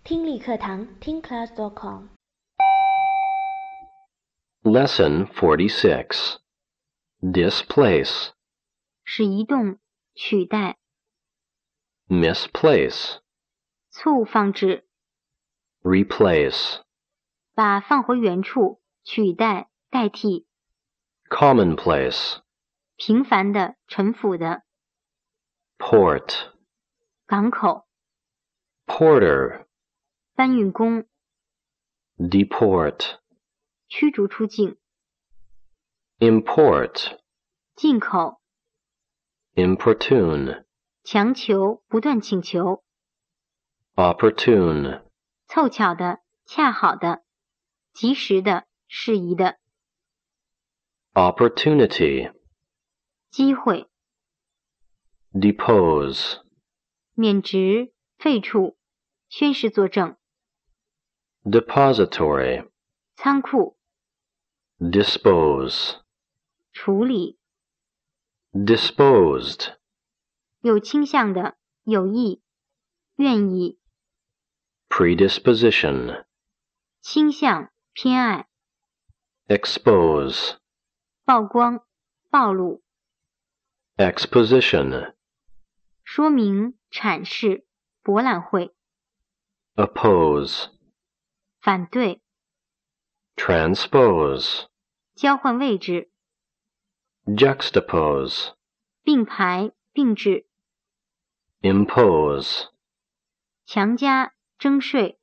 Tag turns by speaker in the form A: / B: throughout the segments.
A: 听力课堂听 class.com
B: Lesson 46 Displace
C: 使移动取代
B: Misplace
C: 错误放置
B: Replace
C: 把放回原处取代代替
B: Commonplace
C: 平凡的陈腐的
B: Port
C: 港口
B: Porter
C: 搬运工
B: Deport
C: 驱逐出境
B: Import
C: 进口
B: Importune
C: 强求不断请求
B: Opportune
C: 凑巧的恰好的及时的适宜的
B: Opportunity
C: 机会
B: Depose
C: 免职废黜宣誓作证
B: Depository
C: 仓库
B: Dispose
C: 处理
B: Disposed
C: 有倾向的有意愿意
B: Predisposition
C: 倾向偏爱
B: Expose
C: 曝光暴露
B: Exposition
C: 说明阐释博览会
B: Oppose
C: 反对
B: Transpose
C: 交换位置
B: Juxtapose
C: 并排并置
B: Impose
C: 强加征税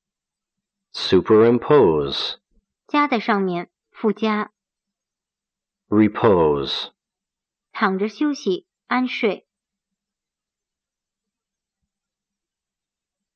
B: Superimpose
C: 加在上面附加
B: Repose
C: 躺着休息安睡